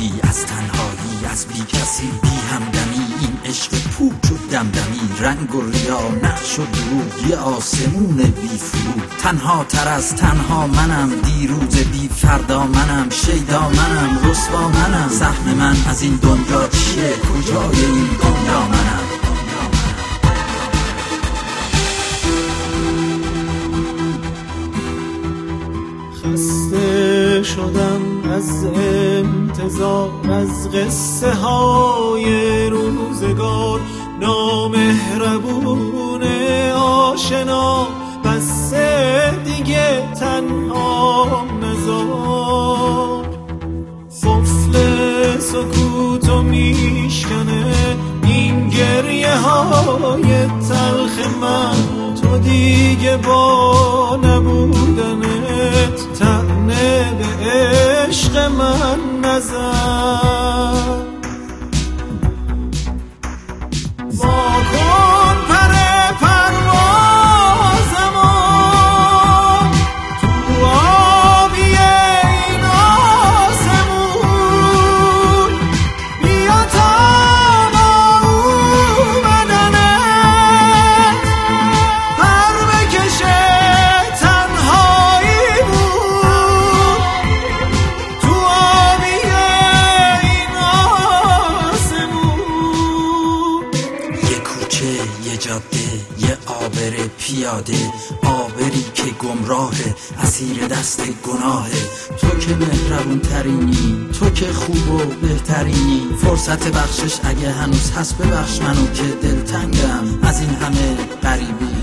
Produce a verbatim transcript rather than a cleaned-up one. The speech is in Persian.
بودی، از تنهایی، از بی کسی، بی همدمی. این عشق پوچ و دمدمی، رنگ و ریا، نقش و دروغ، یه آسمون بی فرو. تنها تر از تنها منم، دیروز بی فردا منم، شیدا منم، رسوا منم. سهم من از این دنیا چیه؟ کجای این دنیا منم؟ خسته شدم از انتظار، از قصه های روزگار. نامهربون آشنا، بس دیگه تنها نذار. قفل سکوتو میشکنه این گریه های تلخ من. تو دیگه با نبودنت طعنه به عشق من نزن. ما کن پر پروازمو تو آبی این آسمون. بیا تا با بدنت پر بکشه تنهاییمون. تو آبی این آسمون. یه کوچه، یه جاده، یه آبر پیاده، آبری که گمراهه، اسیر دست گناهه. تو که مهربون ترینی، تو که خوب و بهترینی. فرصت بخشش اگه هنوز هست ببخش منو که دلتنگم از این همه غریبی.